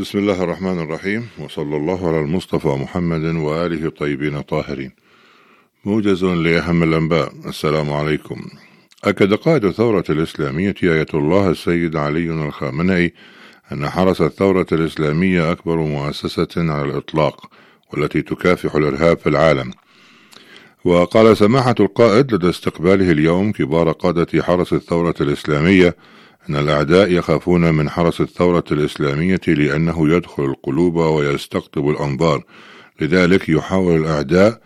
بسم الله الرحمن الرحيم، وصلى الله على المصطفى محمد وآله الطيبين الطاهرين. موجز لأهم الأنباء. السلام عليكم. أكد قائد الثورة الإسلامية آية الله السيد علي الخامنئي أن حرس الثورة الإسلامية أكبر مؤسسة على الإطلاق والتي تكافح الإرهاب في العالم. وقال سماحة القائد لدى استقباله اليوم كبار قادة حرس الثورة الإسلامية أن الأعداء يخافون من حرس الثورة الإسلامية لأنه يدخل القلوب ويستقطب الأنظار، لذلك يحاول الأعداء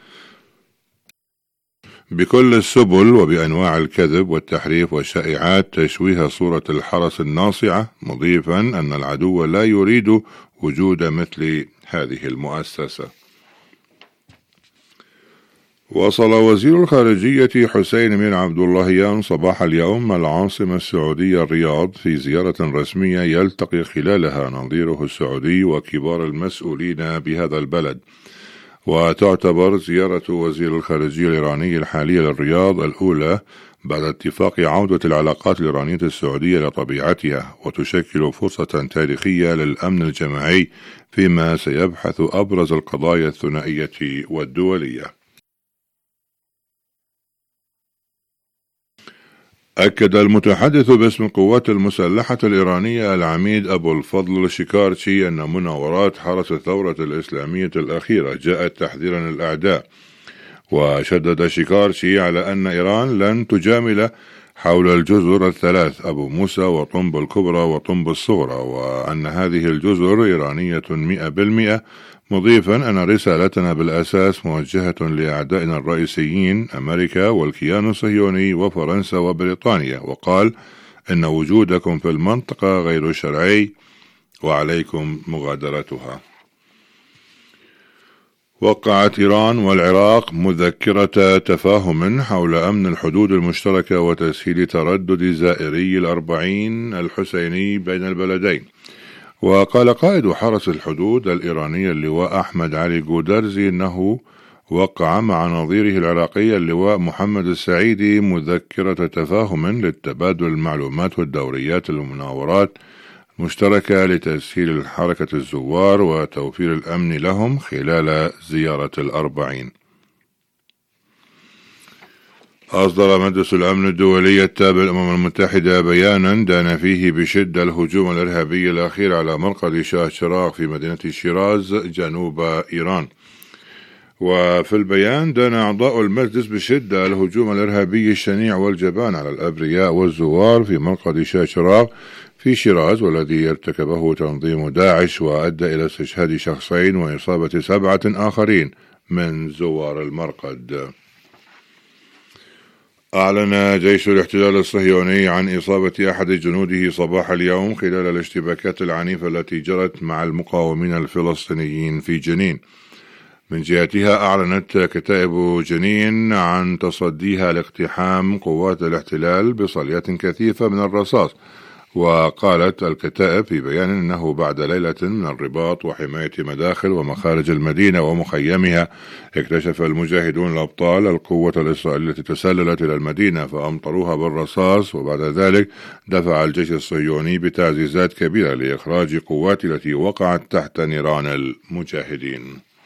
بكل السبل وبأنواع الكذب والتحريف والشائعات تشويه صورة الحرس الناصعة، مضيفا أن العدو لا يريد وجود مثل هذه المؤسسة. وصل وزير الخارجية حسين بن عبد اللهيان صباح اليوم العاصمة السعودية الرياض في زيارة رسمية يلتقي خلالها نظيره السعودي وكبار المسؤولين بهذا البلد، وتعتبر زيارة وزير الخارجية الإيراني الحالية للرياض الأولى بعد اتفاق عودة العلاقات الإيرانية السعودية لطبيعتها، وتشكل فرصة تاريخية للأمن الجماعي فيما سيبحث أبرز القضايا الثنائية والدولية. أكد المتحدث باسم القوات المسلحة الإيرانية العميد أبو الفضل شيكارشي أن مناورات حرس الثورة الإسلامية الأخيرة جاءت تحذيرا للأعداء، وشدد شيكارشي على أن إيران لن تجامل حول الجزر الثلاث أبو موسى وطنب الكبرى وطنب الصغرى، وأن هذه الجزر إيرانية 100%، مضيفا أن رسالتنا بالأساس موجهة لأعدائنا الرئيسيين أمريكا والكيان الصهيوني وفرنسا وبريطانيا، وقال إن وجودكم في المنطقة غير شرعي وعليكم مغادرتها. وقعت إيران والعراق مذكرة تفاهم حول أمن الحدود المشتركة وتسهيل تردد زائري ال40 الحسيني بين البلدين. وقال قائد حرس الحدود الإيراني اللواء أحمد علي جودرزي أنه وقع مع نظيره العراقي اللواء محمد السعيدي مذكرة تفاهم للتبادل المعلومات والدوريات المناورات مشتركة لتسهيل حركة الزوار وتوفير الأمن لهم خلال زيارة ال40. أصدر مجلس الأمن الدولي التابع للأمم المتحدة بيانا دان فيه بشدة الهجوم الإرهابي الأخير على مرقد شاه شراغ في مدينة شيراز جنوب إيران. وفي البيان دان أعضاء المجلس بشدة الهجوم الإرهابي الشنيع والجبان على الأبرياء والزوار في مرقد شاه شراغ في شيراز، والذي ارتكبه تنظيم داعش وأدى إلى استشهاد شخصين وإصابة 7 آخرين من زوار المرقد. أعلن جيش الاحتلال الصهيوني عن إصابة أحد جنوده صباح اليوم خلال الاشتباكات العنيفة التي جرت مع المقاومين الفلسطينيين في جنين. من جهتها أعلنت كتائب جنين عن تصديها لاقتحام قوات الاحتلال بصليات كثيفة من الرصاص، وقالت الكتائب في بيان أنه بعد ليلة من الرباط وحماية مداخل ومخارج المدينة ومخيمها اكتشف المجاهدون الأبطال القوة الإسرائيلية التي تسللت إلى المدينة فأمطروها بالرصاص، وبعد ذلك دفع الجيش الصهيوني بتعزيزات كبيرة لإخراج قوات التي وقعت تحت نيران المجاهدين.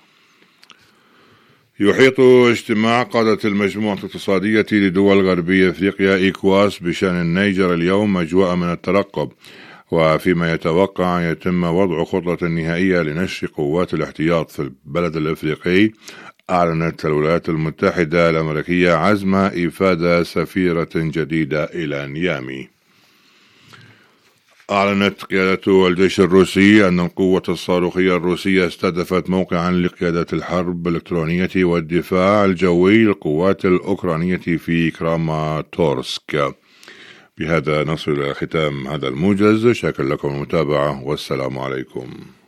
يحيط اجتماع قادة المجموعة الاقتصادية لدول غربية أفريقيا إيكواس بشأن النيجر اليوم أجواء من الترقب، وفيما يتوقع أن يتم وضع خطة نهائية لنشر قوات الاحتياط في البلد الأفريقي. أعلنت الولايات المتحدة الأمريكية عزم إفادة سفيرة جديدة إلى نيامي. أعلنت قيادة الجيش الروسي أن القوة الصاروخية الروسية استهدفت موقعا لقيادة الحرب الإلكترونية والدفاع الجوي للقوات الأوكرانية في كراماتورسك. بهذا نصل إلى ختام هذا الموجز. شكرا لكم المتابعة والسلام عليكم.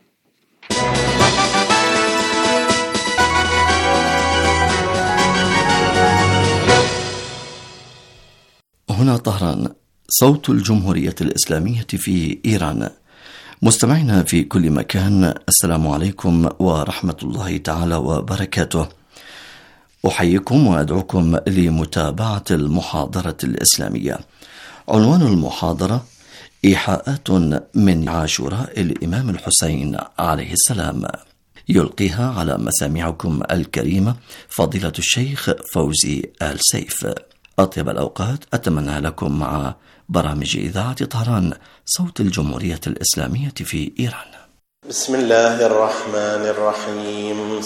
هنا طهران، صوت الجمهورية الإسلامية في إيران. مستمعينا في كل مكان، السلام عليكم ورحمة الله تعالى وبركاته. أحييكم وأدعوكم لمتابعة المحاضرة الإسلامية. عنوان المحاضرة: إيحاءات من عاشوراء الإمام الحسين عليه السلام، يلقيها على مسامعكم الكريمة فضيلة الشيخ فوزي آل سيف. أطيب الأوقات أتمنى لكم مع برامج إذاعة طهران صوت الجمهورية الإسلامية في إيران. بسم الله الرحمن الرحيم.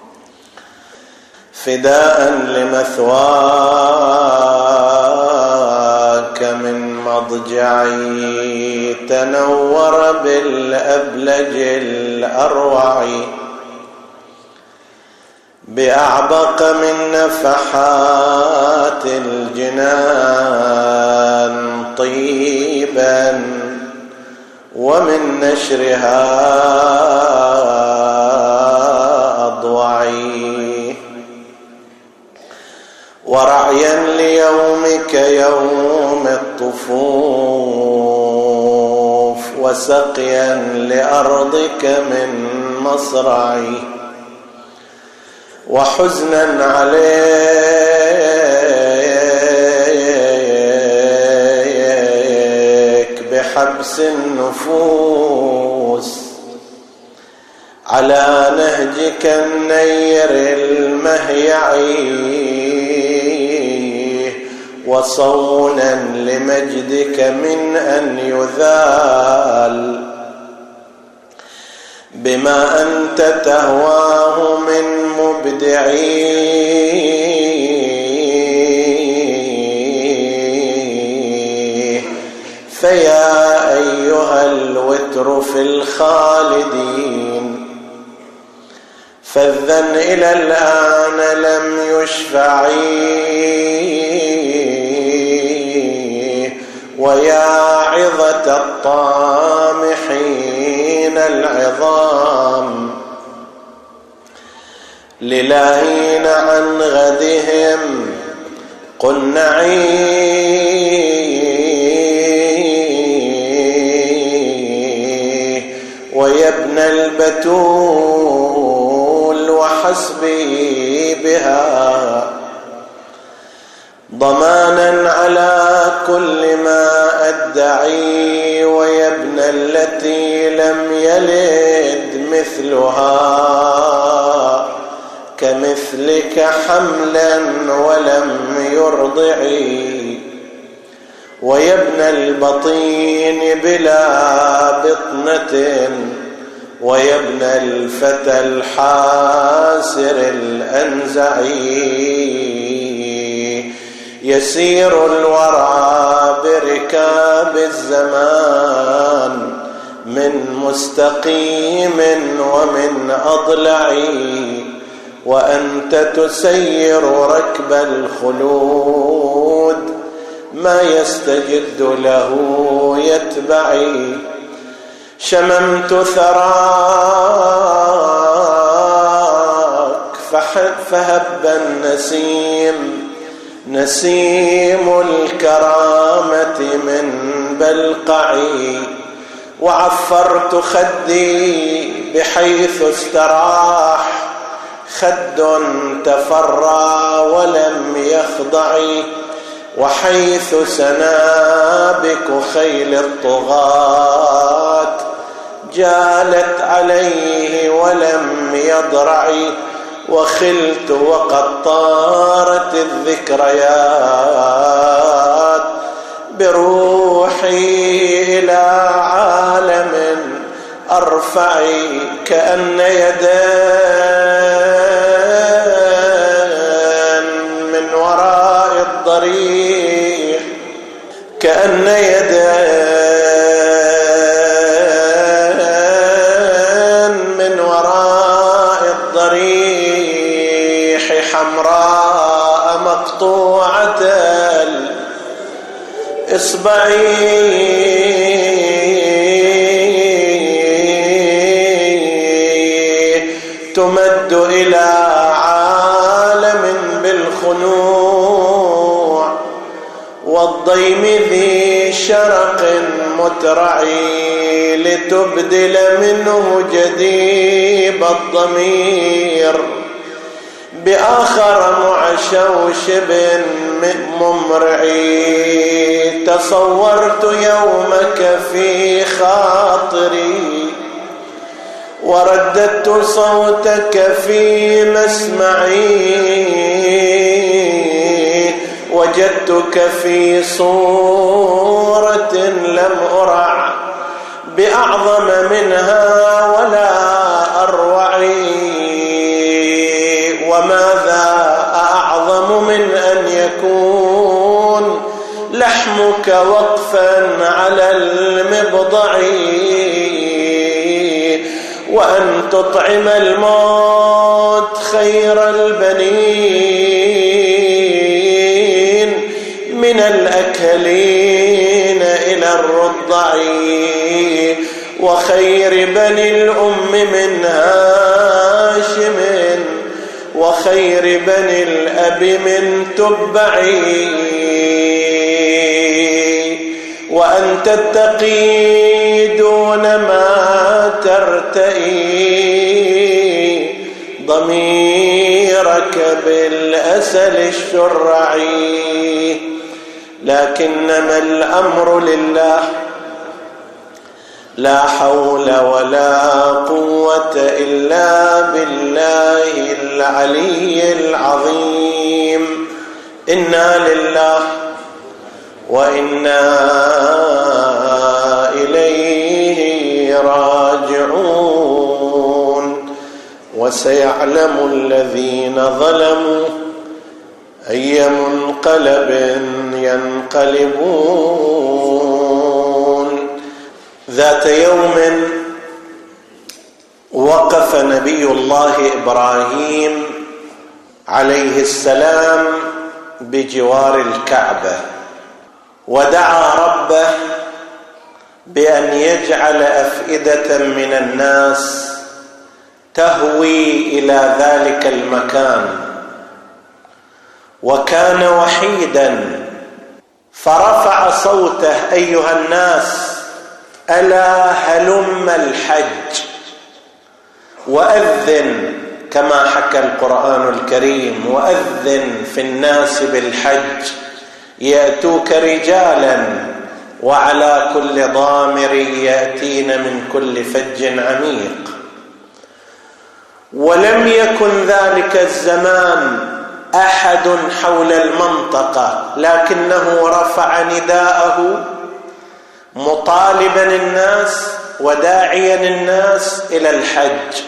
فداء لمثواك من مضجعي تنور بالأبلج الأروع، بأعبق من نفحات الجنان طيبا ومن نشرها أضوعي، ورعيا ليومك يوم الطفوف، وسقيا لأرضك من مصرعي، وحزنا عليك بحبس النفوس على نهجك النير المهيعي، وصونا لمجدك من أن يذال بما أنت تهواه من مبدعي، فيا أيها الوتر في الخالدين فالذن إلى الآن لم يشفعي، ويا عظة الطامحين العظام للاهين عن غدهم قنعي، ويا ابن البتول وحسبي بها ضمانا على كل ما أدعي، ويا ابن التي لم يلد مثلها كمثلك حملا ولم يرضعي، ويا ابن البطين بلا بطنة، ويا ابن الفتى الحاسر الأنزعي، يسير الورى بركاب الزمان من مستقيم ومن أضلعي، وأنت تسير ركب الخلود ما يستجد له يتبعي، شممت ثراك فهب النسيم نسيم الكرامة من بلقعي، وعفرت خدي بحيث استراح خد تفرى ولم يخضعي، وحيث سنابك خيل الطغاة جالت عليه ولم يضرعي، وخلت وقد طارت الذكريات بروحي إلى عالم أرفعي، كأن يدان من وراء الضريح، كأن يدان من وراء الضريح، حمراء مقطوعة الإصبعين تمد إلى عالم بالخنوع، والضيم ذي شرق مترعي، لتبدل منه جديب الضمير بآخر معشوشب ممرعي، تصورت يومك في خاطري ورددت صوتك في مسمعي، وجدتك في صورة لم أرع بأعظم منها ولا أروعي، وماذا أعظم من أن يكون لحمك وقفا على المبضع، وأن تطعم الموت خير البنين من الأكلين إلى الرضع، وخير بني الأم من هاشم، وخير بني الأب من تبعي، وأن تتقي دون ما ترتئي ضميرك بالأسل الشرعي، لكنما الأمر لله، لا حول ولا قوة إلا بالله العلي العظيم. إنا لله وإنا إليه راجعون. وسيعلم الذين ظلموا أي منقلب ينقلبون. ذات يوم وقف نبي الله إبراهيم عليه السلام بجوار الكعبة، ودعا ربه بأن يجعل أفئدة من الناس تهوي إلى ذلك المكان، وكان وحيدا فرفع صوته: أيها الناس ألا هلم الحج، وأذن كما حكى القرآن الكريم: وأذن في الناس بالحج يأتوك رجالا وعلى كل ضامر يأتين من كل فج عميق. ولم يكن ذلك الزمان أحد حول المنطقة، لكنه رفع نداءه مطالبا الناس وداعيا الناس إلى الحج،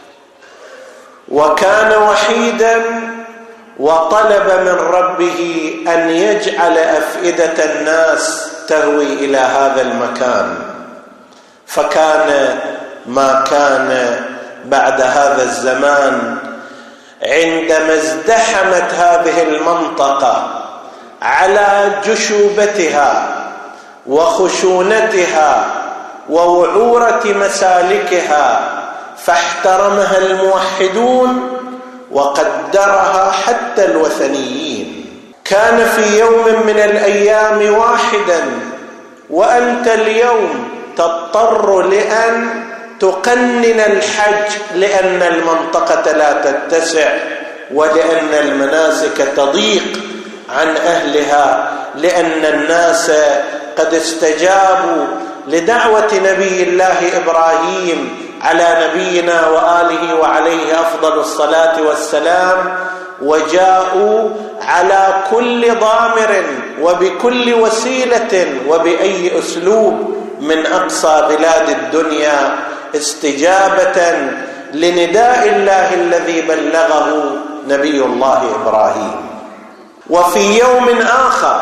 وكان وحيدا وطلب من ربه أن يجعل أفئدة الناس تهوي إلى هذا المكان. فكان ما كان بعد هذا الزمان عندما ازدحمت هذه المنطقة على جشوبتها وخشونتها ووعورة مسالكها، فاحترمها الموحدون وقدرها حتى الوثنيين. كان في يوم من الأيام واحدا، وأنت اليوم تضطر لأن تقنن الحج لأن المنطقة لا تتسع، ولأن المناسك تضيق عن أهلها، لأن الناس قد استجابوا لدعوة نبي الله إبراهيم على نبينا وآله وعليه أفضل الصلاة والسلام، وجاءوا على كل ضامر وبكل وسيلة وبأي أسلوب من أقصى بلاد الدنيا استجابة لنداء الله الذي بلغه نبي الله إبراهيم. وفي يوم آخر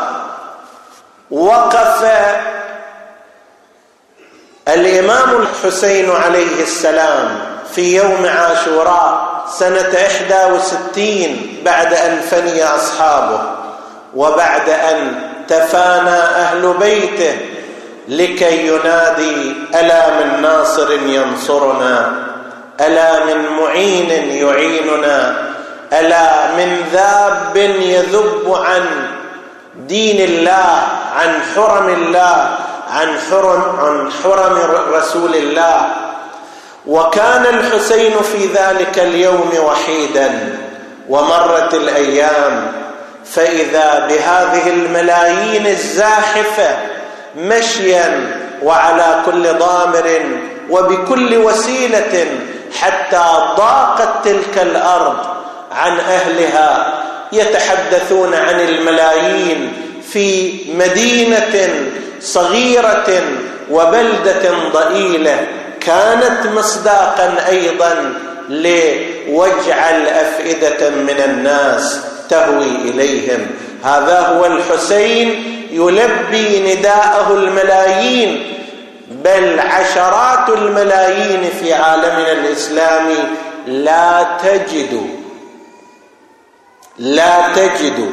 وقف الإمام الحسين عليه السلام في يوم عاشوراء سنة 61 بعد أن فني أصحابه، وبعد أن تفانى أهل بيته، لكي ينادي: ألا من ناصر ينصرنا، ألا من معين يعيننا، ألا من ذاب يذب عن دين الله، عن حرم الله، عن حرم رسول الله. وكان الحسين في ذلك اليوم وحيدا، ومرت الأيام فإذا بهذه الملايين الزاحفة مشيا وعلى كل ضامر وبكل وسيلة حتى ضاقت تلك الأرض عن أهلها، يتحدثون عن الملايين في مدينة صغيرة وبلدة ضئيلة كانت مصداقا أيضا لوجعل أفئدة من الناس تهوي إليهم. هذا هو الحسين يلبي نداءه الملايين، بل عشرات الملايين في عالمنا الإسلامي لا تجد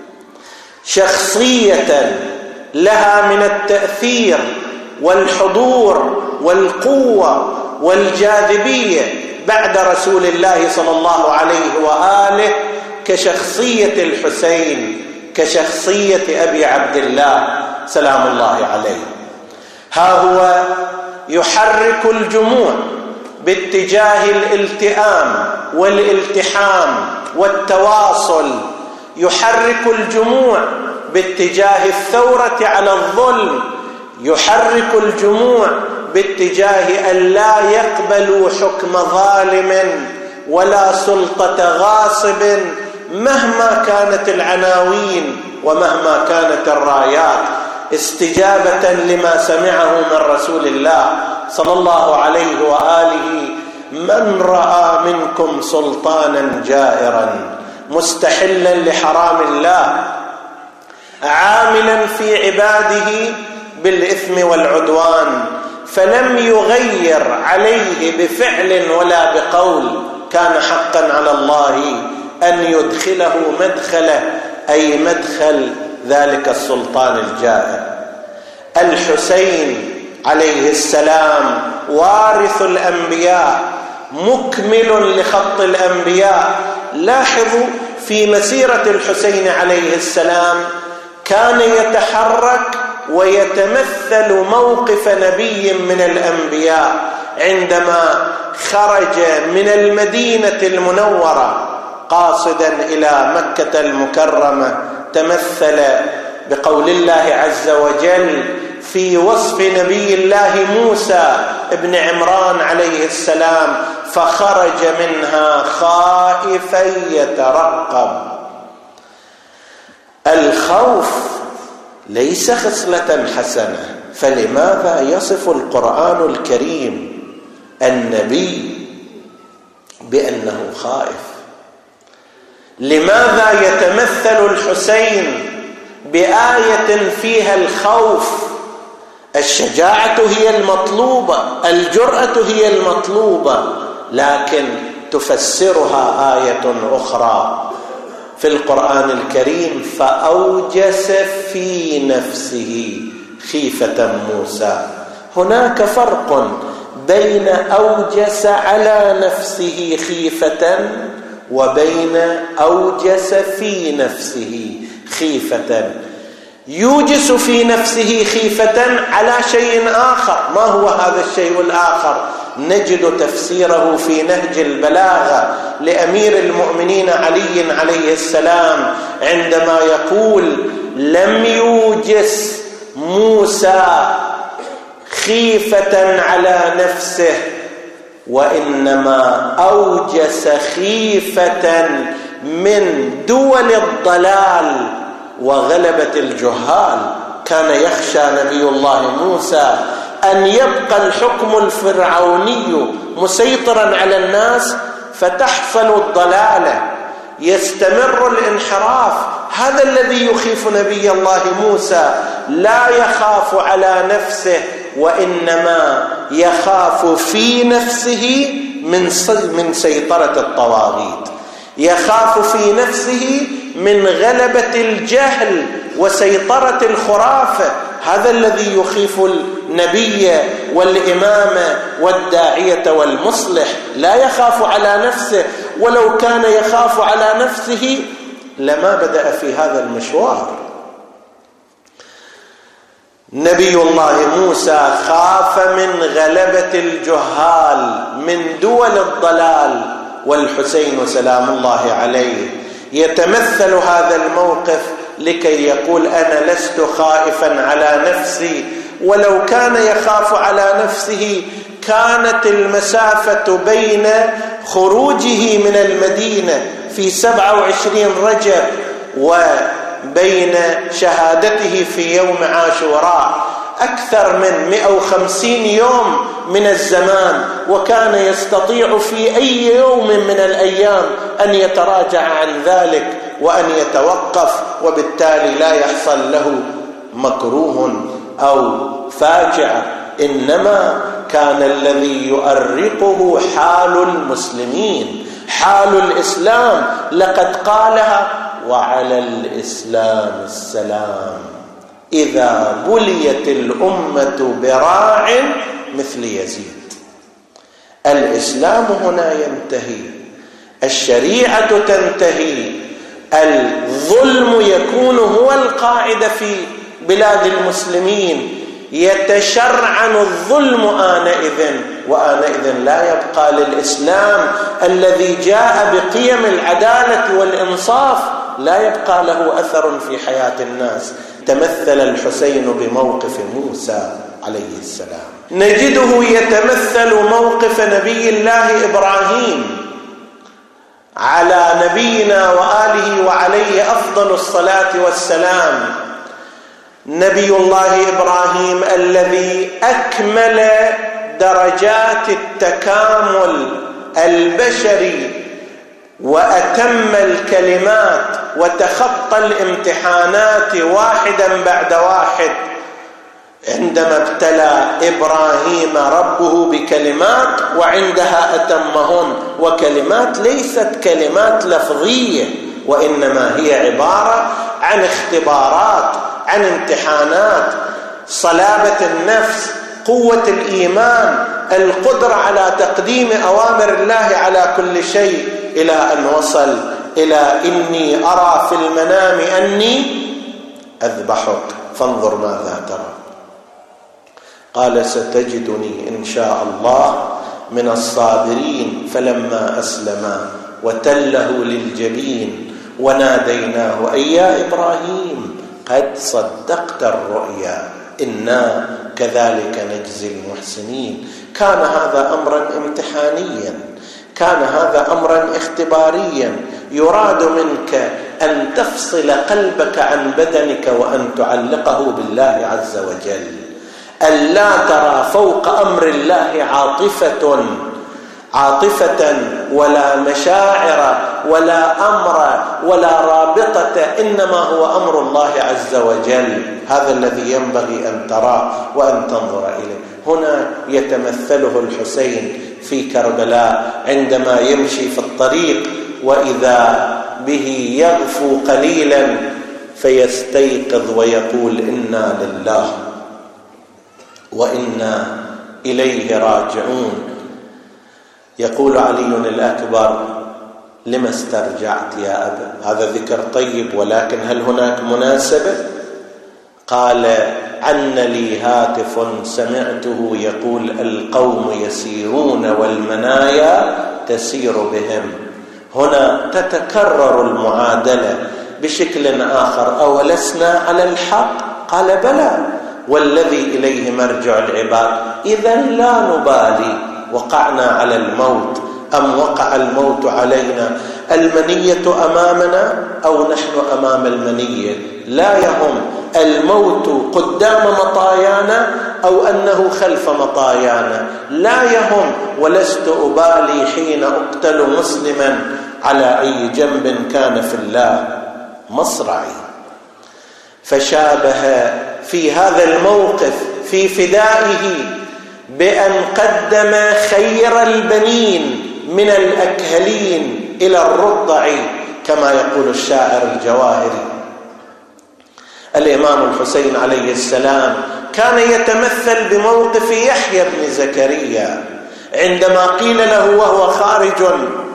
شخصية لها من التأثير والحضور والقوة والجاذبية بعد رسول الله صلى الله عليه وآله كشخصية الحسين، كشخصية أبي عبد الله سلام الله عليه. ها هو يحرك الجموع باتجاه الالتئام والالتحام والتواصل، يحرك الجموع باتجاه الثورة على الظلم، يحرك الجموع باتجاه أن لا يقبلوا حكم ظالم ولا سلطة غاصب مهما كانت العناوين ومهما كانت الرايات، استجابة لما سمعه من رسول الله صلى الله عليه وآله: من رأى منكم سلطانا جائرا مستحلا لحرام الله عاملا في عباده بالإثم والعدوان فلم يغير عليه بفعل ولا بقول، كان حقا على الله أن يدخله مدخله، أي مدخل ذلك السلطان الجائر. الحسين عليه السلام وارث الأنبياء، مكمل لخط الأنبياء. لاحظوا في مسيرة الحسين عليه السلام كان يتحرك ويتمثل موقف نبي من الأنبياء عندما خرج من المدينة المنورة قاصدا إلى مكة المكرمة، تمثل بقول الله عز وجل في وصف نبي الله موسى ابن عمران عليه السلام: فخرج منها خائفا يترقب. الخوف ليس خصلة حسنة، فلماذا يصف القرآن الكريم النبي بأنه خائف؟ لماذا يتمثل الحسين بآية فيها الخوف؟ الشجاعة هي المطلوبة، الجرأة هي المطلوبة، لكن تفسرها آية أخرى في القرآن الكريم: فأوجس في نفسه خيفة موسى. هناك فرق بين أوجس على نفسه خيفة وبين أوجس في نفسه خيفة. يوجس في نفسه خيفة على شيء آخر. ما هو هذا الشيء الآخر؟ نجد تفسيره في نهج البلاغة لأمير المؤمنين علي عليه السلام عندما يقول: لم يوجس موسى خيفة على نفسه، وإنما أوجس خيفة من دول الضلال وغلبة الجهال. كان يخشى نبي الله موسى أن يبقى الحكم الفرعوني مسيطرا على الناس فتحصل الضلالة، يستمر الانحراف. هذا الذي يخيف نبي الله موسى، لا يخاف على نفسه وإنما يخاف في نفسه من سيطرة الطواغيت، يخاف في نفسه من غلبة الجهل وسيطرة الخرافة. هذا الذي يخيف النبي والإمام والداعية والمصلح، لا يخاف على نفسه. ولو كان يخاف على نفسه لما بدأ في هذا المشوار. نبي الله موسى خاف من غلبة الجهال من دول الضلال والحسين سلام الله عليه يتمثل هذا الموقف لكي يقول أنا لست خائفا على نفسي، ولو كان يخاف على نفسه كانت المسافة بين خروجه من المدينة في 27 رجب وبين شهادته في يوم عاشوراء أكثر من 150 يوم من الزمان، وكان يستطيع في أي يوم من الأيام أن يتراجع عن ذلك وأن يتوقف، وبالتالي لا يحصل له مكروه أو فاجعة. إنما كان الذي يؤرقه حال المسلمين، حال الإسلام. لقد قالها: وعلى الإسلام السلام إذا بليت الأمة براع مثل يزيد. الإسلام هنا ينتهي، الشريعة تنتهي، الظلم يكون هو القاعدة في بلاد المسلمين، يتشرعن الظلم آنئذ، وآنئذ لا يبقى للإسلام الذي جاء بقيم العدالة والإنصاف لا يبقى له أثر في حياة الناس. تمثل الحسين بموقف موسى عليه السلام، نجده يتمثل موقف نبي الله إبراهيم على نبينا وآله وعليه أفضل الصلاة والسلام. نبي الله إبراهيم الذي أكمل درجات التكامل البشري وأتم الكلمات وتخطى الامتحانات واحدا بعد واحد، عندما ابتلى إبراهيم ربه بكلمات وعندها أتمهن، وكلمات ليست كلمات لفظية، وإنما هي عبارة عن اختبارات، عن امتحانات، صلابة النفس، قوة الإيمان، القدرة على تقديم أوامر الله على كل شيء، إلى أن وصل إلى إني أرى في المنام أني أذبحك فانظر ماذا ترى. قال ستجدني إن شاء الله من الصابرين. فلما أسلما وتله للجبين وناديناه أي يا إبراهيم قد صدقت الرؤيا إنا كذلك نجزي المحسنين. كان هذا أمرا امتحانيا، كان هذا أمرا اختباريا، يراد منك أن تفصل قلبك عن بدنك وأن تعلقه بالله عز وجل، ألا ترى فوق أمر الله عاطفة ولا مشاعر ولا أمر ولا رابطة، إنما هو أمر الله عز وجل. هذا الذي ينبغي أن تراه وأن تنظر إليه. هنا يتمثله الحسين في كربلاء عندما يمشي في الطريق وإذا به يغفو قليلا فيستيقظ ويقول إنا لله وإنا إليه راجعون. يقول علي الأكبر: لما استرجعت يا أبا؟ هذا ذكر طيب، ولكن هل هناك مناسبة؟ قال: عن لي هاتف سمعته يقول القوم يسيرون والمنايا تسير بهم. هنا تتكرر المعادلة بشكل آخر: أولسنا على الحق؟ قال: بلى، والذي إليه مرجع العباد. إذا لا نبالي وقعنا على الموت أم وقع الموت علينا، المنية أمامنا أو نحن أمام المنية، لا يهم الموت قدام مطايانا أو أنه خلف مطايانا، لا يهم. ولست أبالي حين أقتل مسلما على أي جنب كان في الله مصرعي. فشابه في هذا الموقف في فدائه بأن قدم خير البنين من الأكهلين إلى الرضع، كما يقول الشاعر الجواهري. الإمام الحسين عليه السلام كان يتمثل بموقف يحيى بن زكريا عندما قيل له وهو خارج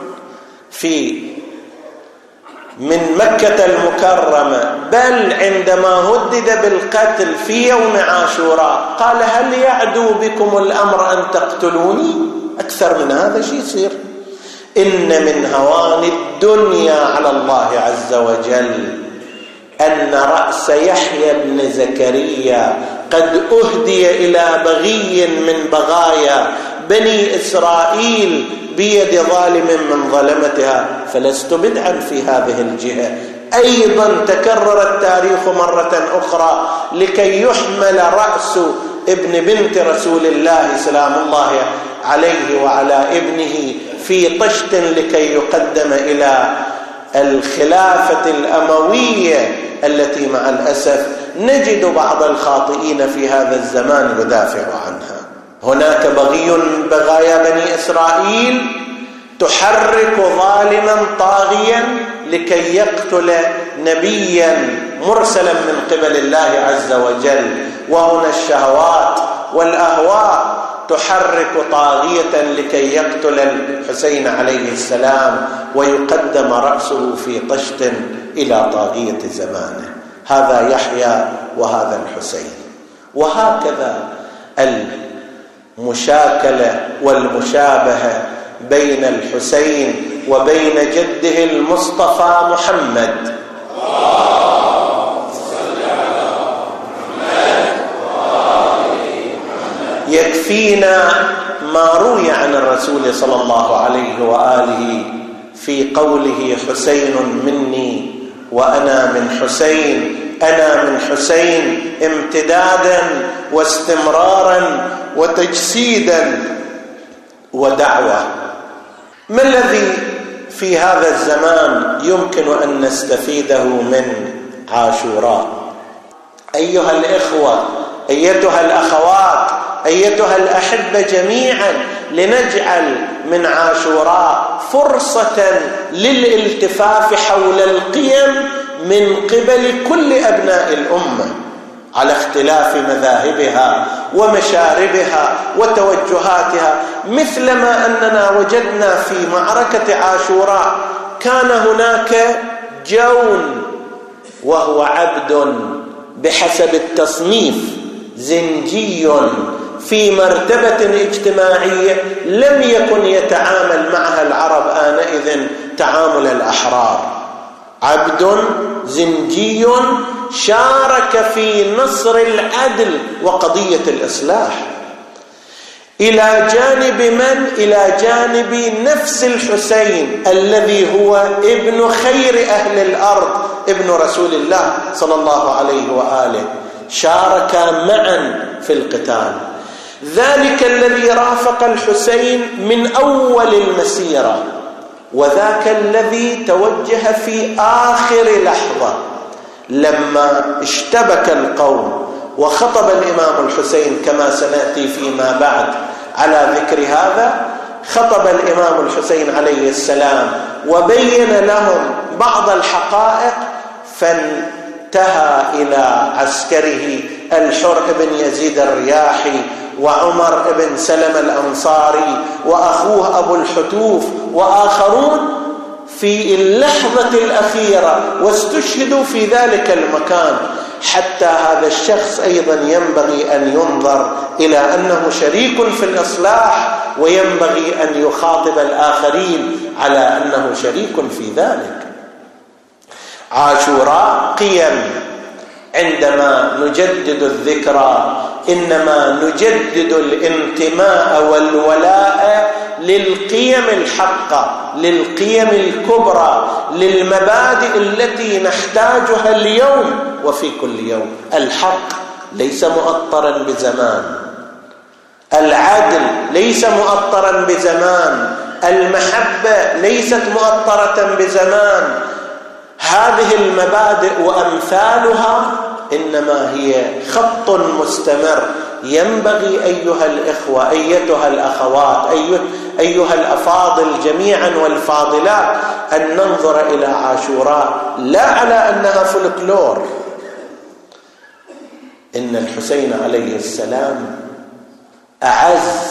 من مكة المكرمة، بل عندما هدد بالقتل في يوم عاشوراء، قال: هل يعدو بكم الأمر أن تقتلوني؟ أكثر من هذا شيء يصير؟ إن من هوان الدنيا على الله عز وجل أن رأس يحيى بن زكريا قد أهدي إلى بغي من بغايا بني إسرائيل بيد ظالم من ظلمتها، فلست بدعا في هذه الجهة. أيضا تكرر التاريخ مرة أخرى لكي يحمل رأس ابن بنت رسول الله سلام الله عليه وعلى ابنه في طشت لكي يقدم إلى الخلافة الأموية التي مع الأسف نجد بعض الخاطئين في هذا الزمان يدافع عنها. هناك بغي بغايا بني إسرائيل تحرك ظالما طاغيا لكي يقتل نبيا مرسلا من قبل الله عز وجل، وهنا الشهوات والأهواء تحرك طاغية لكي يقتل الحسين عليه السلام ويقدم رأسه في طشت إلى طاغية زمانه. هذا يحيى وهذا الحسين. وهكذا المشاكلة والمشابهة بين الحسين وبين جده المصطفى محمد. يكفينا ما روي عن الرسول صلى الله عليه وآله في قوله حسين مني وأنا من حسين، أنا من حسين امتدادا واستمرارا وتجسيدا ودعوة. ما الذي في هذا الزمان يمكن أن نستفيده من عاشوراء؟ أيها الإخوة، أيتها الأخوات، أيتها الأحبة جميعا، لنجعل من عاشوراء فرصة للالتفاف حول القيم من قبل كل أبناء الأمة على اختلاف مذاهبها ومشاربها وتوجهاتها، مثلما أننا وجدنا في معركة عاشوراء كان هناك جون وهو عبد بحسب التصنيف زنجي في مرتبة اجتماعية لم يكن يتعامل معها العرب آنئذ تعامل الأحرار. عبد زنجي شارك في نصر العدل وقضية الإصلاح، إلى جانب من؟ إلى جانب نفس الحسين الذي هو ابن خير أهل الأرض، ابن رسول الله صلى الله عليه وآله، شاركا معا في القتال. ذلك الذي رافق الحسين من أول المسيرة، وذاك الذي توجه في آخر لحظة لما اشتبك القوم وخطب الإمام الحسين كما سنأتي فيما بعد على ذكر هذا. خطب الإمام الحسين عليه السلام وبين لهم بعض الحقائق، فانتهى إلى عسكره الحر بن يزيد الرياحي وعمر بن سلم الأنصاري وأخوه أبو الحتوف وآخرون في اللحظة الأخيرة، واستشهدوا في ذلك المكان. حتى هذا الشخص أيضا ينبغي أن ينظر إلى أنه شريك في الإصلاح، وينبغي أن يخاطب الآخرين على أنه شريك في ذلك. عاشوراء قيم. عندما نجدد الذكرى إنما نجدد الانتماء والولاء للقيم الحقة، للقيم الكبرى، للمبادئ التي نحتاجها اليوم وفي كل يوم. الحق ليس مؤطرا بزمان، العدل ليس مؤطرا بزمان، المحبة ليست مؤطرة بزمان. هذه المبادئ وأمثالها إنما هي خط مستمر. ينبغي أيها الإخوة، أيتها الأخوات، أيها الأفاضل جميعا والفاضلات، أن ننظر إلى عاشوراء لا على أنها فولكلور. إن الحسين عليه السلام أعز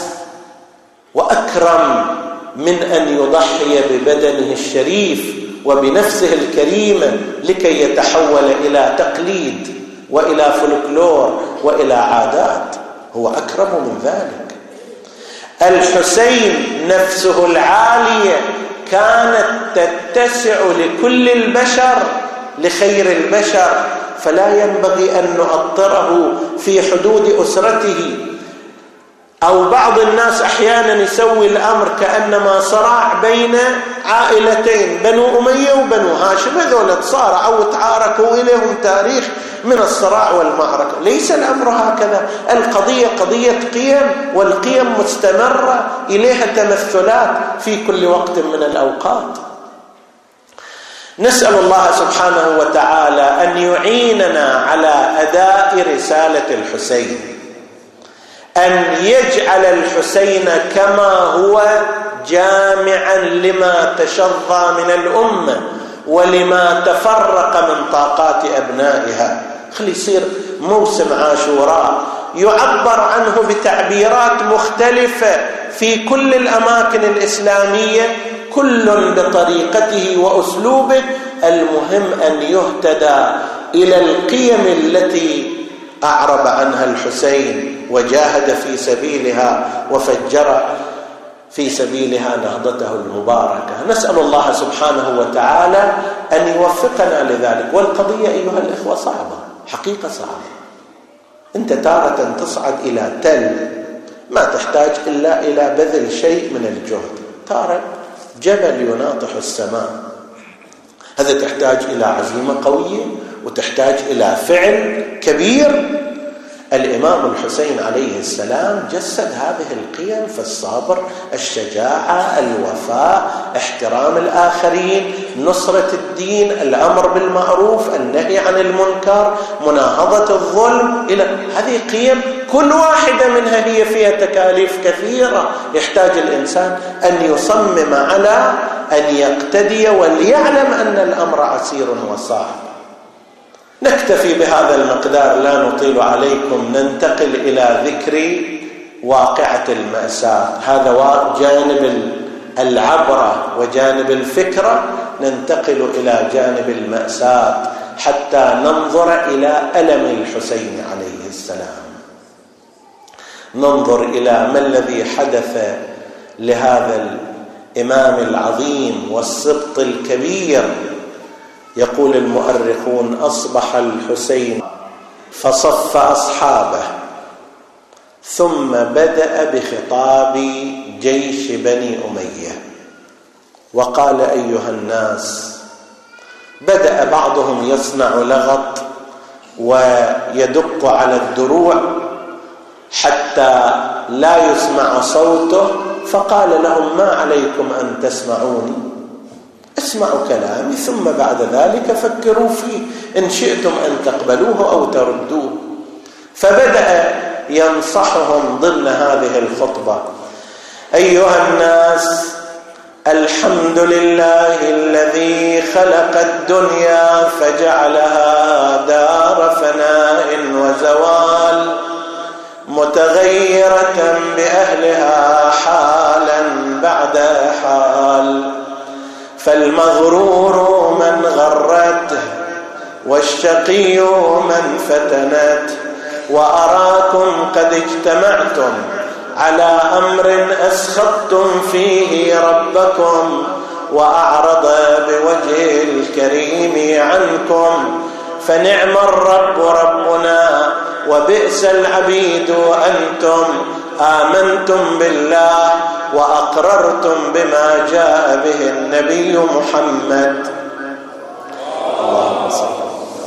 وأكرم من أن يضحي ببدنه الشريف وبنفسه الكريمة لكي يتحول إلى تقليد وإلى فولكلور وإلى عادات. هو أكرم من ذلك. الحسين نفسه العالية كانت تتسع لكل البشر لخير البشر، فلا ينبغي أن نؤطره في حدود أسرته. أو بعض الناس أحيانا يسوي الأمر كأنما صراع بين عائلتين، بنو أمية وبنو هاشم، هذول تصارعوا وتعاركوا إليهم تاريخ من الصراع والمعركة. ليس الأمر هكذا، القضية قضية قيم، والقيم مستمرة إليها تمثلات في كل وقت من الأوقات. نسأل الله سبحانه وتعالى أن يعيننا على أداء رسالة الحسين، أن يجعل الحسين كما هو جامعا لما تشظى من الأمة ولما تفرق من طاقات أبنائها. خلي يصير موسم عاشوراء يعبر عنه بتعبيرات مختلفة في كل الأماكن الإسلامية، كل بطريقته وأسلوبه. المهم أن يهتدى إلى القيم التي أعرب عنها الحسين وجاهد في سبيلها وفجر في سبيلها نهضته المباركة. نسأل الله سبحانه وتعالى أن يوفقنا لذلك. والقضية أيها الإخوة صعبة، حقيقة صعبة. أنت تارة تصعد إلى تل ما تحتاج إلا إلى بذل شيء من الجهد، تارة جبل يناطح السماء، هذا تحتاج إلى عزيمة قوية وتحتاج إلى فعل كبير. الإمام الحسين عليه السلام جسد هذه القيم في الصبر، الشجاعة، الوفاء، احترام الآخرين، نصرة الدين، الأمر بالمعروف، النهي عن المنكر، مناهضة الظلم. إلى هذه قيم كل واحدة منها هي فيها تكاليف كثيرة، يحتاج الإنسان أن يصمم على أن يقتدي وليعلم أن الأمر عسير وصعب. نكتفي بهذا المقدار، لا نطيل عليكم. ننتقل إلى ذكر واقعة المأساة. هذا جانب العبرة وجانب الفكرة، ننتقل إلى جانب المأساة حتى ننظر إلى ألم الحسين عليه السلام، ننظر إلى ما الذي حدث لهذا الإمام العظيم والسبط الكبير. يقول المؤرخون: أصبح الحسين فصف أصحابه، ثم بدأ بخطاب جيش بني أمية وقال: أيها الناس. بدأ بعضهم يصنع لغط ويدق على الدروع حتى لا يسمع صوته، فقال لهم: ما عليكم أن تسمعوني، اسمعوا كلامي ثم بعد ذلك فكروا فيه، إن شئتم أن تقبلوه أو تردوه. فبدأ ينصحهم ضمن هذه الخطبة: أيها الناس، الحمد لله الذي خلق الدنيا فجعلها دار فناء وزوال، متغيرة بأهلها حالا بعد حال، فالمغرور من غرته والشقي من فتنته، وأراكم قد اجتمعتم على أمر أسخطتم فيه ربكم وأعرض بوجه الكريم عنكم، فنعم الرب ربنا وبئس العبيد أنتم، آمنتم بالله وأقررتم بما جاء به النبي محمد. اللهم صل.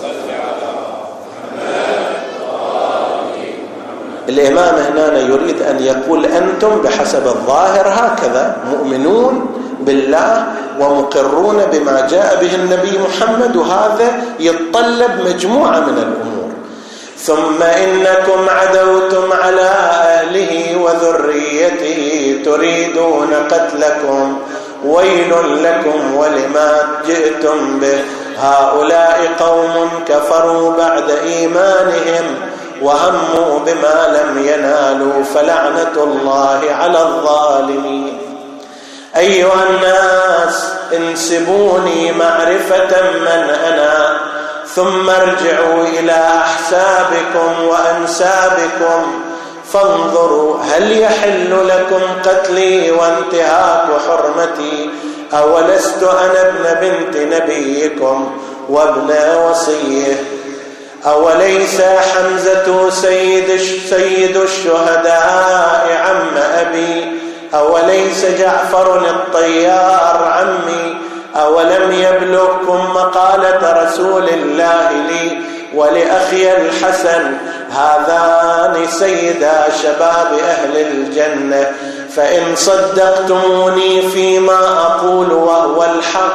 الإمام هنا يريد أن يقول أنتم بحسب الظاهر هكذا مؤمنون بالله ومقرون بما جاء به النبي محمد، وهذا يتطلب مجموعة من الأمور. ثم إنكم عدوتم على أهله وذريته تريدون قتلكم، ويل لكم ولما جئتم به، هؤلاء قوم كفروا بعد إيمانهم وهموا بما لم ينالوا، فلعنة الله على الظالمين. أيها الناس، انسبوني معرفة من أنا، ثم ارجعوا إلى أحسابكم وأنسابكم، فانظروا هل يحل لكم قتلي وانتهاك حرمتي أولست أنا ابن بنت نبيكم وابن وصيه؟ أوليس حمزة سيد الشهداء عم أبي؟ أوليس جعفر الطيار عمي؟ أولم يبلغكم مقالة رسول الله لي ولأخي الحسن هذان سيدا شباب أهل الجنة؟ فإن صدقتموني فيما أقول وهو الحق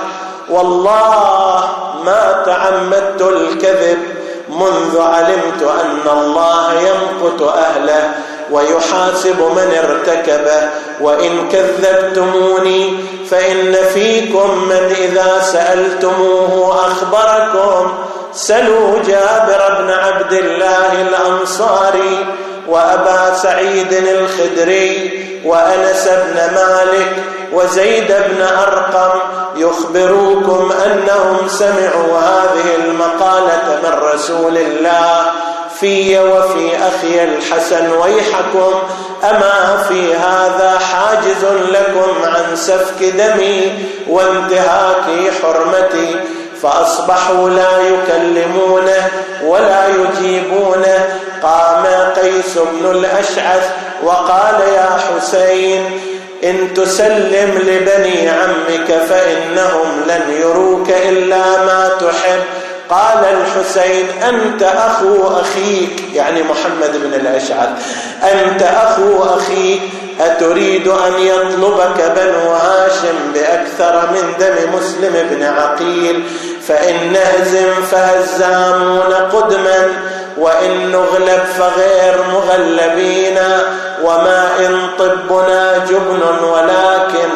والله ما تعمدت الكذب منذ علمت أن الله يمقت أهله ويحاسب من ارتكبه. وإن كذبتموني فإن فيكم من إذا سألتموه أخبركم. سلوا جابر بن عبد الله الأنصاري وأبا سعيد الخدري وأنس بن مالك وزيد بن أرقم يخبروكم أنهم سمعوا هذه المقالة من رسول الله في وفي أخي الحسن. ويحكم أما في هذا حاجز لكم عن سفك دمي وانتهاك حرمتي؟ فأصبحوا لا يكلمونه ولا يجيبونه. قام قيس بن الأشعث وقال يا حسين إن تسلم لبني عمك فإنهم لن يروك إلا ما تحب. قال الحسين أنت أخو أخيك، يعني محمد بن الأشعث، أنت أخو أخيك، أتريد أن يطلبك بنو هاشم بأكثر من دم مسلم بن عقيل؟ فإن نهزم فهزامون قدما وإن نغلب فغير مغلبين. وما إن طبنا جبن ولكن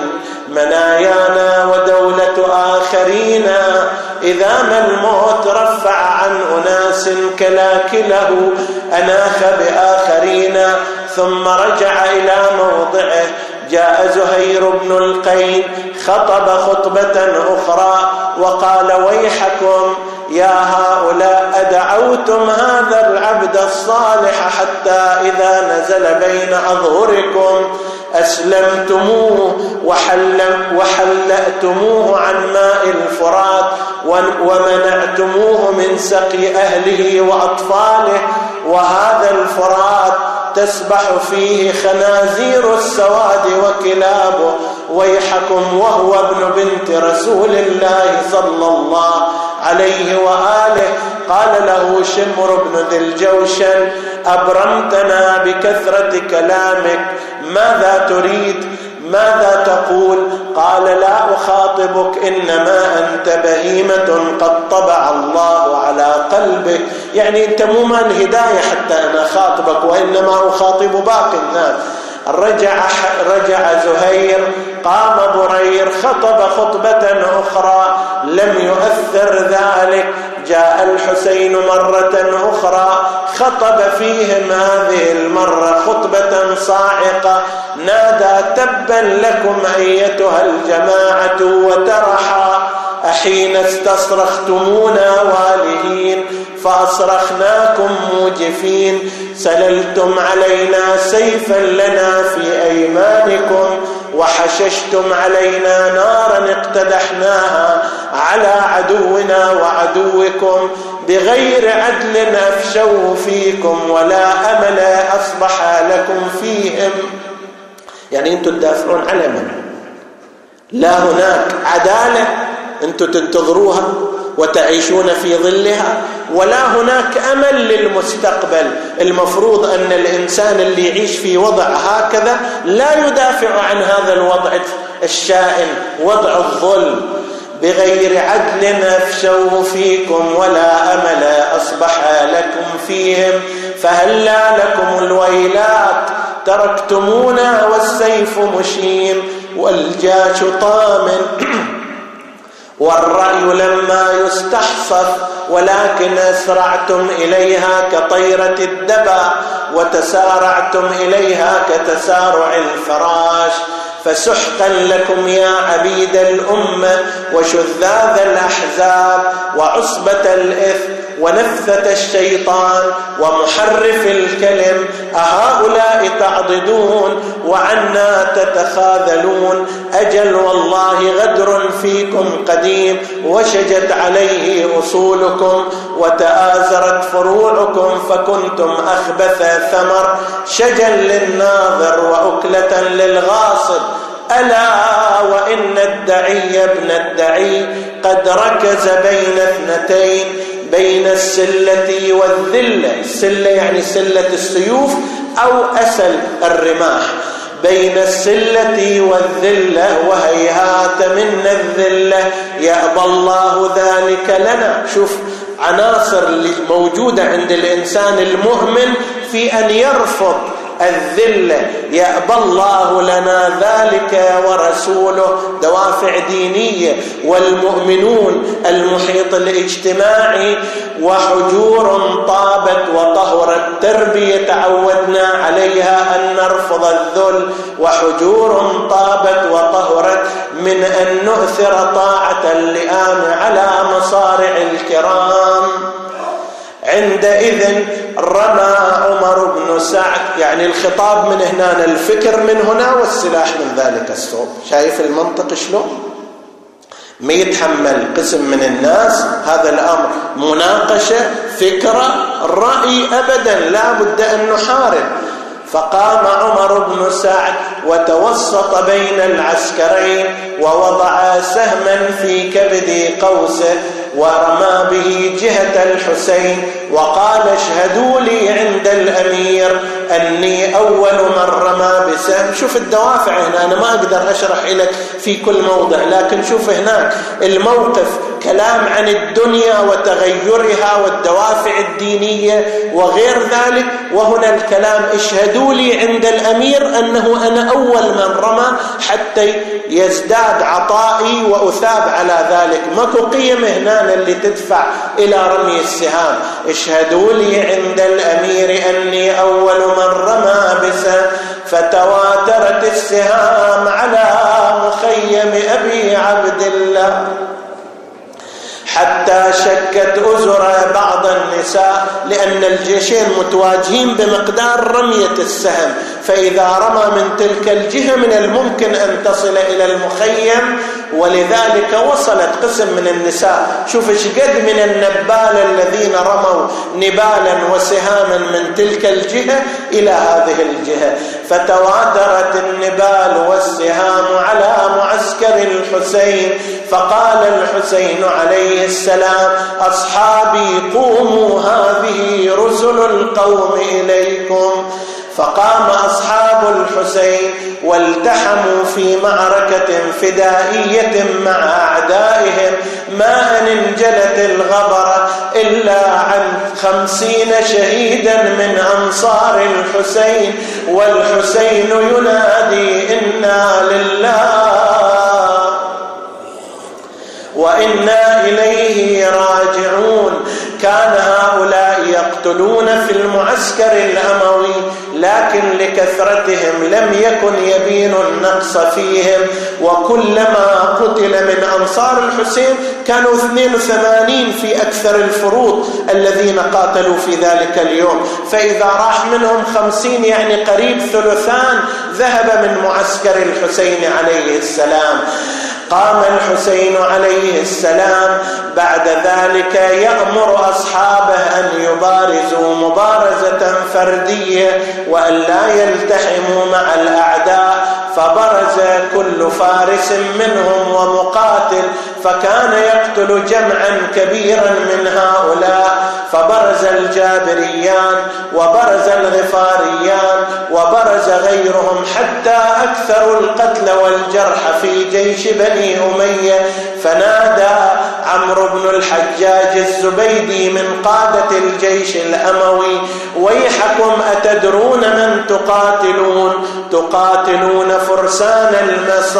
منايانا ودولة آخرين. إذا ما الموت رفع عن أناس كلاكله أناخ بآخرين. ثم رجع إلى موضعه. جاء زهير بن القين خطب خطبة أخرى وقال ويحكم يا هؤلاء أدعوتم هذا العبد الصالح حتى إذا نزل بين أظهركم أسلمتموه وحلأتموه عن ماء الفرات ومنعتموه من سقي أهله وأطفاله، وهذا الفرات تسبح فيه خنازير السواد وكلابه. ويحكم وهو ابن بنت رسول الله صلى الله عليه وآله. قال له شمر بن ذي الجوشن أبرمتنا بكثرة كلامك، ماذا تريد؟ ماذا تقول؟ قال لا أخاطبك، إنما أنت بهيمة قد طبع الله على قلبك، يعني أنت مو مال هداية حتى أنا أخاطبك، وإنما أخاطب باقي الناس. رجع زهير. قام برير خطب خطبة أخرى لم يؤثر ذلك. جاء الحسين مرة أخرى خطب فيهم هذه المرة خطبة صاعقة، نادى تبا لكم أيتها الجماعة وترحى، أحين استصرختمونا والهين فأصرخناكم موجفين، سللتم علينا سيفا لنا في أيمانكم وحششتم علينا نارا اقتدحناها على عدونا وعدوكم، بغير عدل أفشوه فيكم ولا أمل أصبح لكم فيهم. يعني أنتم تدافعون على من؟ لا هناك عدالة أنتم تنتظروها وتعيشون في ظلها، ولا هناك أمل للمستقبل. المفروض أن الإنسان اللي يعيش في وضع هكذا لا يدافع عن هذا الوضع الشائن، وضع الظلم. بغير عدل أفشوه فيكم ولا أمل أصبح لكم فيهم، فهلا لكم الويلات تركتمونا والسيف مشيم والجاش طامن والرأي لما يستحصف، ولكن أسرعتم إليها كطيرة الدبا وتسارعتم إليها كتسارع الفراش. فسحقا لكم يا عبيد الأمة وشذاذ الأحزاب وعصبة الإثم ونفثة الشيطان ومحرف الكلم، أهؤلاء تعضدون وعنا تتخاذلون؟ أجل والله غدر فيكم قديم، وشجت عليه أصولكم وتآزرت فروعكم، فكنتم أخبث ثمر، شجا للناظر وأكلة للغاصب. ألا وإن الدعي ابن الدعي قد ركز بين اثنتين، بين السلة والذلة. السلة يعني سلة السيوف أو أسل الرماح، بين السلة والذلة، وهيهات من الذلة، يأبى الله ذلك لنا. شوف عناصر اللي موجودة عند الإنسان المؤمن في أن يرفض الذلة، يأبى الله لنا ذلك ورسوله، دوافع دينية. والمؤمنون المحيط الاجتماعي، وحجور طابت وطهرت، تربية تعودنا عليها أن نرفض الذل، وحجور طابت وطهرت من أن نؤثر طاعة اللئام على مصارع الكرام. عندئذ رمى عمر بن سعد، يعني الخطاب من هنا، الفكر من هنا، والسلاح من ذلك الصوب. شايف المنطق شلون؟ ما يتحمل قسم من الناس هذا الأمر مناقشة، فكرة، رأي، أبدا لا بد أن نحارب. فقام عمر بن سعد وتوسط بين العسكرين، ووضع سهما في كبد قوسه ورمى به جهة الحسين، وقال: اشهدوا لي عند الأمير أني أول من رمى بسهم. شوف الدوافع هنا، أنا ما أقدر أشرح لك في كل موضع، لكن شوف هناك الموقف كلام عن الدنيا وتغيرها والدوافع الدينية وغير ذلك، وهنا الكلام اشهدوا لي عند الأمير أنه أنا أول من رمى، حتى يزداد عطائي وأثاب على ذلك. ماكو قيمة هنا اللي تدفع إلى رمي السهام. اشهدوا لي عند الأمير أني أول من رمى بسهم، فتواترت السهام على مخيم أبي عبد الله، حتى شكت أزر بعض النساء، لأن الجيشين متواجهين بمقدار رمية السهم، فإذا رمى من تلك الجهة من الممكن أن تصل إلى المخيم، ولذلك وصلت قسم من النساء. شوف ايش قد من النبال الذين رموا نبالا وسهاما من تلك الجهة إلى هذه الجهة، فتواترت النبال والسهام على معسكر الحسين. فقال الحسين عليه السلام: أصحابي قوموا، هذه رسل القوم إليكم. فقام أصحاب الحسين والتحموا في معركة فدائية مع أعدائهم، ما أن انجلت الغبرة إلا عن 50 شهيدا من أنصار الحسين، والحسين ينادي: إنا لله وإنا إليه راجعون. كان هؤلاء يقتلون في المعسكر الأموي، لكن لكثرتهم لم يكن يبين النقص فيهم، وكلما قتل من أنصار الحسين كانوا 82 في أكثر الفروض الذين قاتلوا في ذلك اليوم، فإذا راح منهم 50 يعني قريب ثلثان ذهب من معسكر الحسين عليه السلام. قام الحسين عليه السلام بعد ذلك يأمر أصحابه أن يبارزوا مبارزة فردية وأن لا يلتحموا مع الأعداء، فبرز كل فارس منهم ومقاتل، فكان يقتل جمعا كبيرا من هؤلاء، فبرز الجابريان وبرز الغفاريان وبرز غيرهم، حتى أكثروا القتل والجرح في جيش بني أمية. فنادى عمرو بن الحجاج الزبيدي من قادة الجيش الأموي: ويحكم أتدرون من تقاتلون؟ تقاتلون فرسان المصر،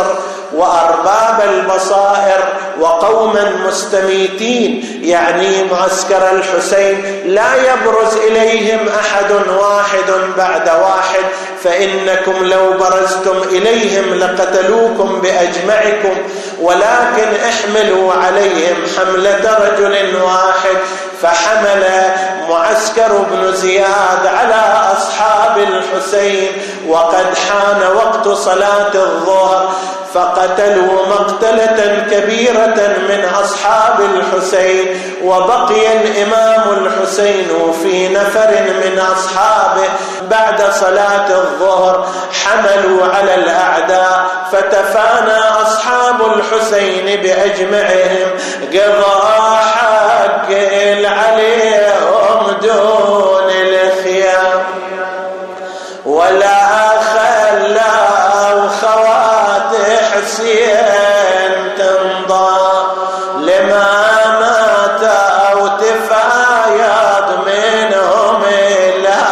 وأرباب البصائر وقوما مستميتين، يعني معسكر الحسين لا يبرز إليهم أحد واحد بعد واحد، فإنكم لو برزتم إليهم لقتلوكم بأجمعكم، ولكن احملوا عليهم حملة رجل واحد. فحمل معسكر بن زياد على أصحاب الحسين وقد حان وقت صلاة الظهر، فقتلوا مقتلة كبيرة من أصحاب الحسين، وبقي الإمام الحسين في نفر من أصحابه. بعد صلاة الظهر حملوا على الأعداء، فتفانى أصحاب الحسين بأجمعهم قضاء حق عليهم دون الخيام، ولا خلوا خوات حسين تمضى لما مات أو تفايض منهم لا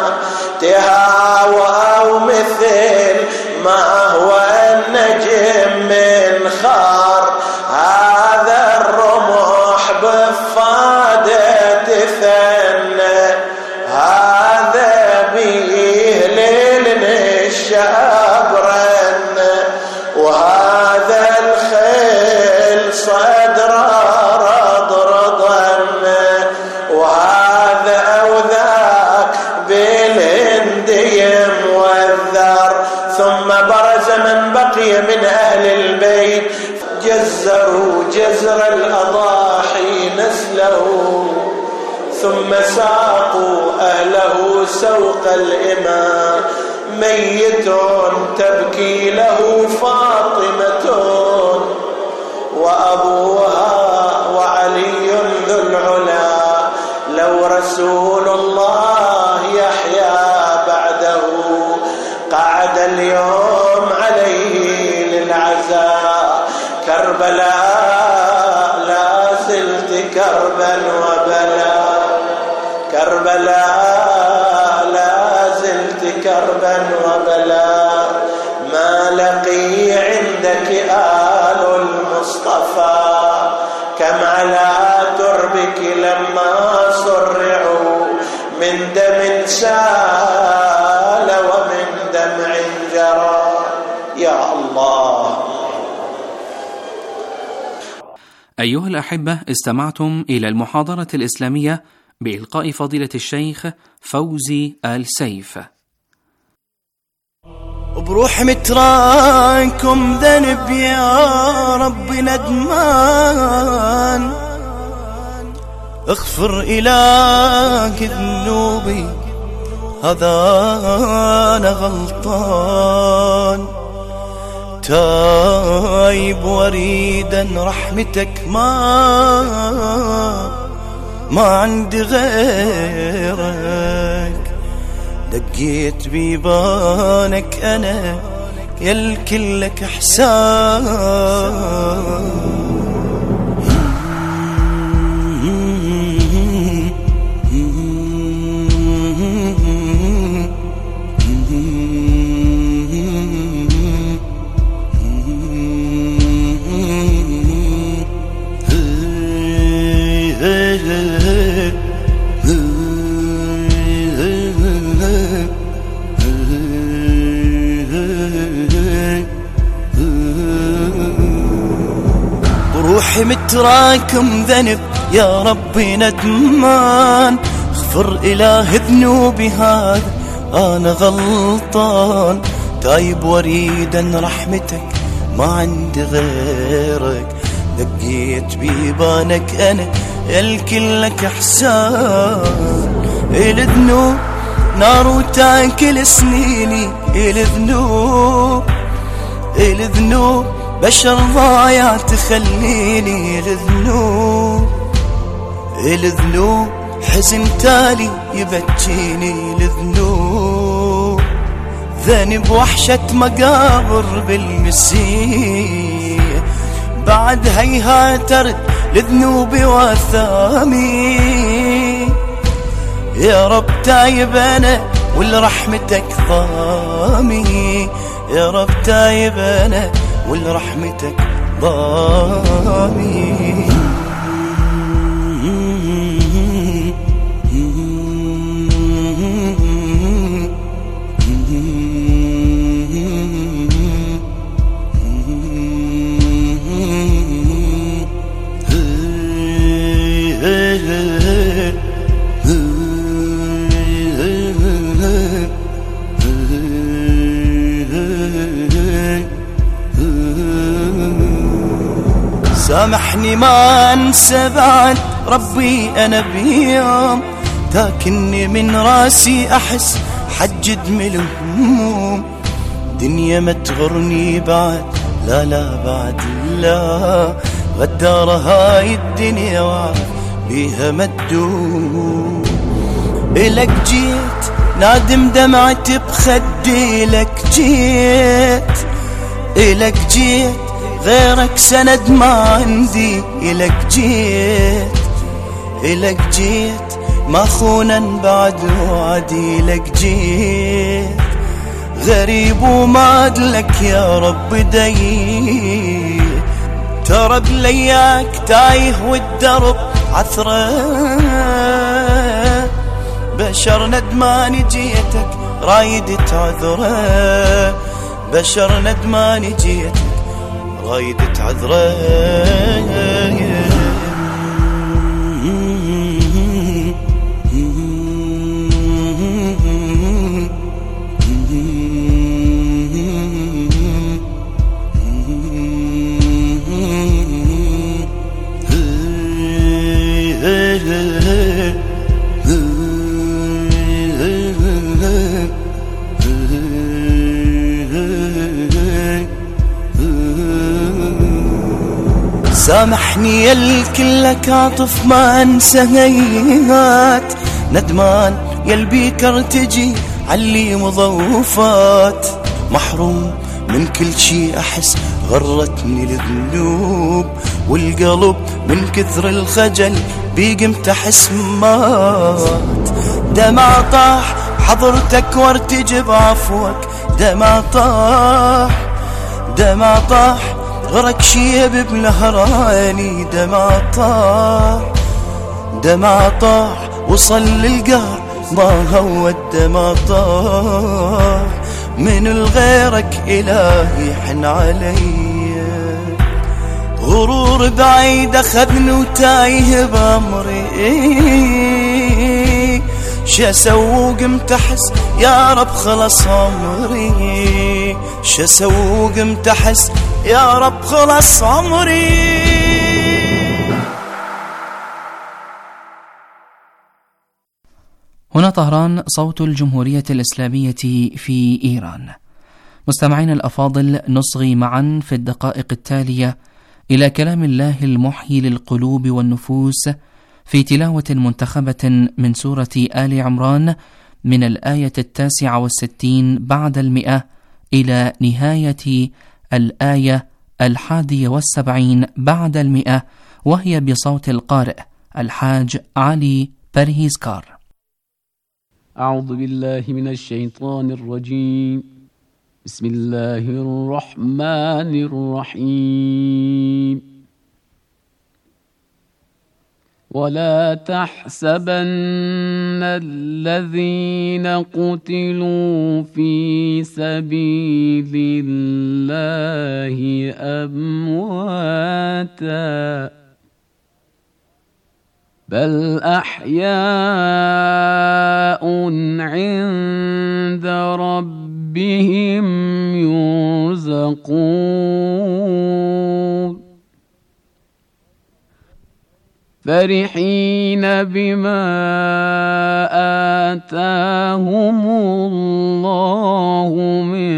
تهاوى، مثل ما هو النجم من خار، هذا الرمح بفادة ثنى، هذا بيه ليل الشعب رن، وهذا الخيل صدر رضرضن، وهذا أو ذاك بالهندي موذر. ثم برز من بقي من أهل البيت، جزروا جزر الأضاحي نسله، ثم ساقوا أهله سوق الإمام، ميت تبكي له فاطمة وأبوها وعلي ذو العلا، لو رسول الله يحيا بعده قعد اليوم عليه للعزاء، كربلاء لا زلت كربا وبلاء، كربلاء لا زلت كربا وبلاء، ما لقي عندك آل المصطفى، كم على تربك لما صرعوا من دم سال ومن دمع جرى. يا الله. أيها الأحبة، استمعتم إلى المحاضرة الإسلامية بإلقاء فضيلة الشيخ فوزي آل سيف. بروح متراكم ذنب يا رب ندمان، اغفر إلهك ذنوبي هذا أنا غلطان، تايب وريدا رحمتك ما عندي غيرك، دقيت بيبانك أنا يلكل لك إحسان. روحي متراكم ذنب يا ربي ندمان، اغفر إله ذنوبي هذا أنا غلطان، تايب وريدا رحمتك ما عندي غيرك، دقيت بيبانك أنا الكل لك إحسان. الذنوب نار وتاكل سنيني، الذنوب بشر ضايع تخليني، الذنوب حزن تالي يبكيني، الذنوب ذنب وحشة مقابر بالمسيح، بعد هيها ترد لذنوبي وثامي. يا رب تايب أنا ولرحمتك ضامي، يا رب تايب أنا ولرحمتك ضامي. سامحني ما انسى بعد ربي انا بيوم تاكني من راسي احس حجد من الهموم. دنيا ما تغرني بعد لا لا بعد لا، غدارة هاي الدنيا وعرف بيها مدوم. إلك جيت نادم دمعتي بخدي، لك جيت إلك جيت غيرك سند ما عندي. إلك جيت إلك جيت ما خونا بعد وعدي. لك جيت غريب وما أدلك يا رب دي. ترى بلياك تايه والدرب عثرة، بشر ندمان جيتك رايد تعذره. بشر ندمان جيتك رايد تعذره. سامحني يا الكلك عاطف ما انسى هيهات، ندمان يا البيكر تجي علي مضوفات. محروم من كل شي احس غرتني الذنوب، والقلب من كثر الخجل بيقمت احس مات. دمع طاح حضرتك وارتجب عفوك، دمع طاح دمع طاح غرك شيب بنهراني. دمع طاح دمع طاح وصل للقهر ما هو الدمع طاح. من الغيرك إلهي حن علي، غرور بعيد أخذني وتايه بأمري. شاسوي قمت أحس يا رب خلص عمري. شاسوي قمت أحس يا رب خلص عمري. هنا طهران، صوت الجمهورية الإسلامية في إيران. مستمعين الأفاضل، نصغي معا في الدقائق التالية إلى كلام الله المحيي للقلوب والنفوس في تلاوة منتخبة من سورة آل عمران من الآية 69 بعد 100 إلى نهاية الآية 71 بعد 100، وهي بصوت القارئ الحاج علي برهيزكار. أعوذ بالله من الشيطان الرجيم. بسم الله الرحمن الرحيم. ولا تحسبن الذين قتلوا في سبيل الله أمواتا، بل أحياء عند ربهم يرزقون، فرحين بما آتاهم الله من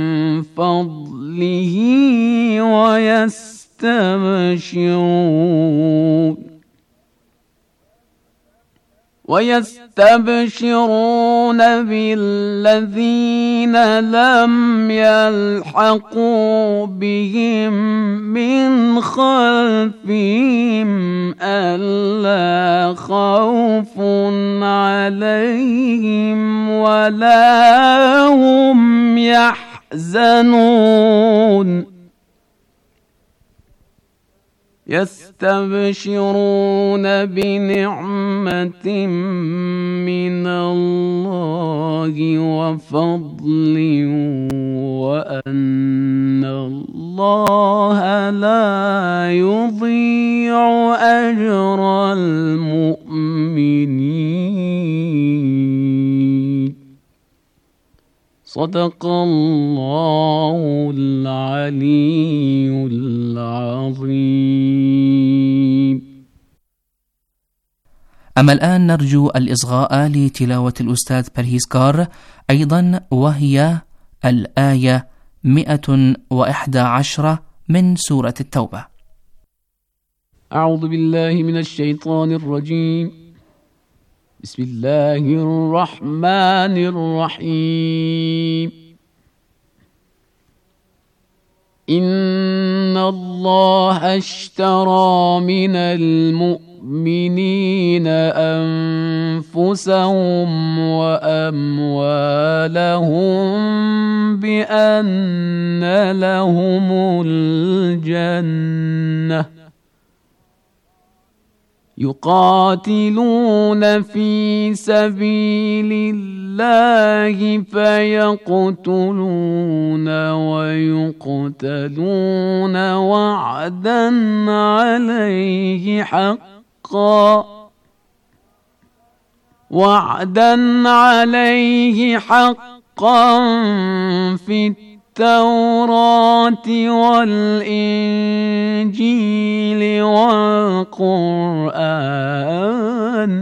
فضله ويستبشرون بالذين لم يلحقوا بهم من خلفهم ألا خوف عليهم ولا هم يحزنون. يستبشرون بنعمة من الله وفضل وأن الله لا يضيع أجر المؤمنين. صدق الله العلي العظيم. أما الآن نرجو الإصغاء لتلاوة الأستاذ برهيز كار أيضا، وهي الآية 111 من سورة التوبة. أعوذ بالله من الشيطان الرجيم. بسم الله الرحمن الرحيم. إن الله اشترى من المؤمنين أنفسهم وأموالهم بأن لهم الجنة يقاتلون في سبيل الله فيقتلون ويقتلون وعدا عليه حقا في التوراة والإنجيل والقرآن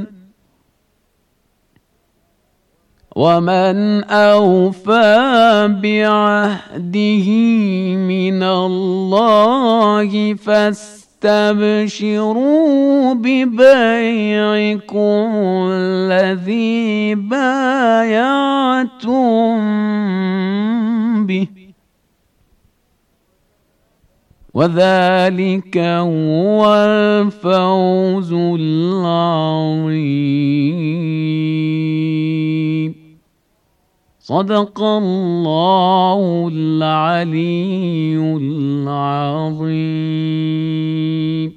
ومن أوفى بعهده من الله فاستبشروا ببيعكم الذي بايعتم به وذلك هو الفوز العظيم. صدق الله العلي العظيم.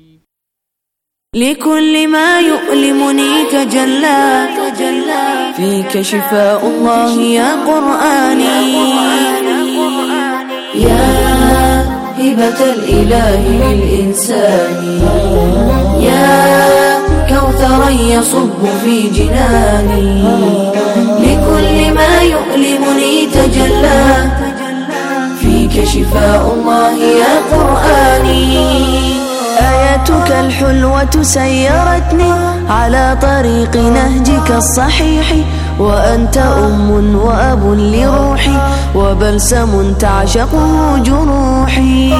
لكل ما يؤلمني تجلى فيك شفاء الله يا قرآني، يا هبة الإله للإنسان، يا كوثرا يصب في جناني. لكل ما يؤلمني تجلى فيك شفاء الله يا قرآني. آياتك الحلوة سيرتني على طريق نهجك الصحيح، وأنت أم وأب لروحي وبلسم تعشقه جروحي.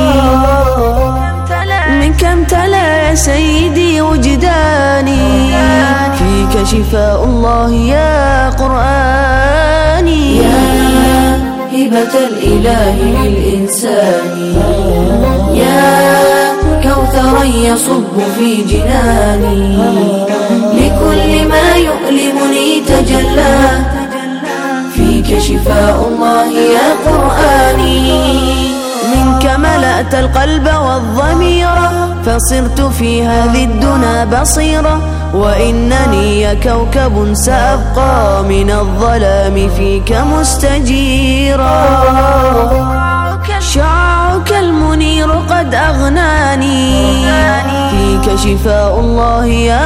منك امتلأ يا سيدي وجداني، فيك شفاء الله يا قرآني، يا هبة الإله للإنسان، يا كوثرا يصب في جناني. لكل ما يؤلمني تجلى فيك شفاء الله يا قرآني. منك ملأت القلب والضمير فصرت في هذه الدنا بصيرة، وإنني يا كوكب سأبقى من الظلام فيك مستجيرا. شعاعك المنير قد أغناني، فيك شفاء الله يا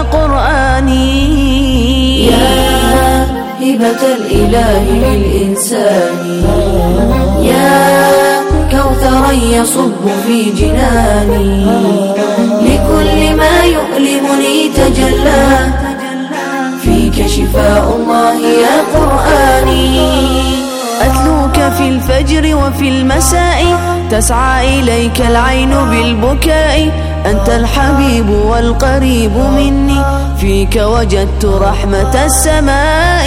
قرآني، يا هبة الإله للإنسان، يا كوثرا يصب في جناني. لكل ما يؤلمني تجلى فيك شفاء الله يا قرآني. أتلوك في الفجر وفي المساء تسعى إليك العين بالبكاء. أنت الحبيب والقريب مني، فيك وجدت رحمة السماء.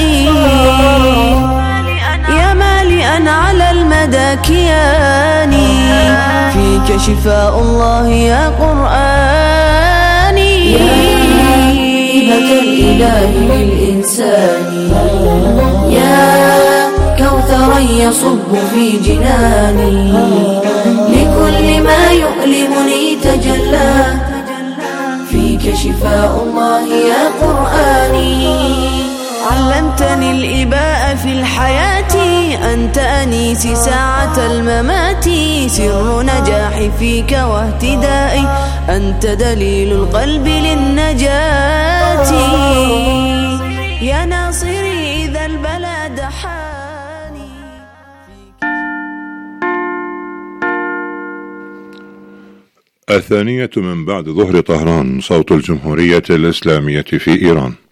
يا مالئا على المدى كياني، فيك شفاء الله يا قرآني، يا هبة الإله للإنسان، يا كوثرا يصب في جناني. لكل ما يؤلمني تجلى فيك شفاء الله يا قرآني. علمتني الإباء في الحياة، أنت أنيسي ساعة الممات، سر نجاحي فيك واهتدائي، أنت دليل القلب للنجاة. يا ناصري إذا البلى دحاني. الثانية من بعد ظهر طهران، صوت الجمهورية الإسلامية في إيران.